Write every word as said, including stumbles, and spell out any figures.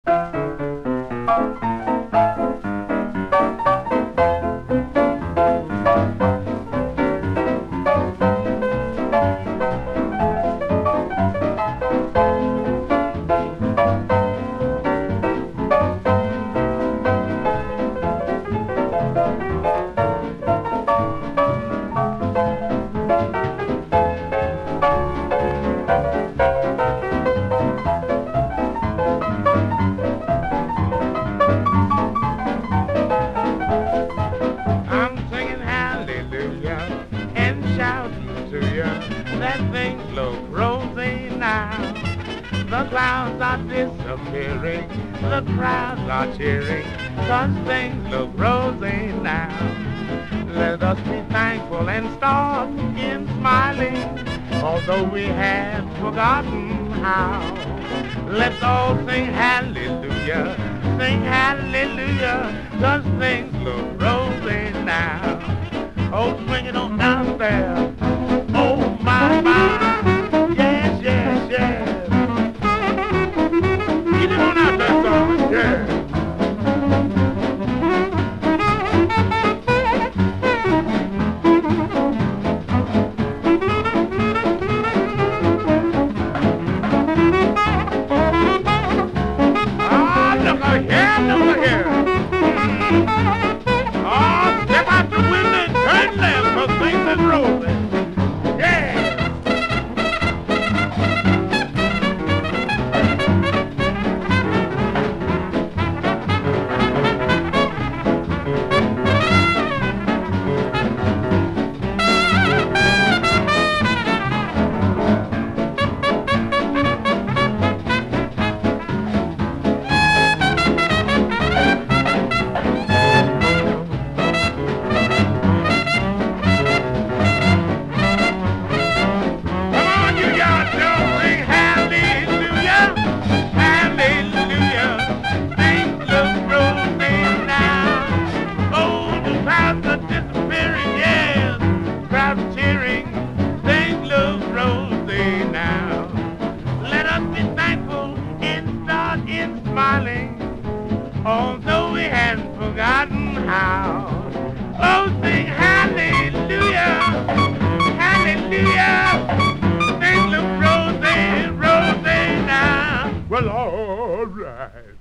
I'm singing hallelujah and shouting to you that things look rosy now. The clouds are disappearing, the crowds are cheering, 'cause things look rosy now. Let us be thankful and start in smiling, although we had forgotten how. Let's all sing hallelujah, sing hallelujah, 'cause things look rosy now. Oh, swing it on down there. Oh, my, my. Yes, yes, yes. Get it on out there, son. Yeah. Although we hadn't forgotten how. Oh, sing hallelujah, hallelujah. Things look rosy, rosy now. Well, all right.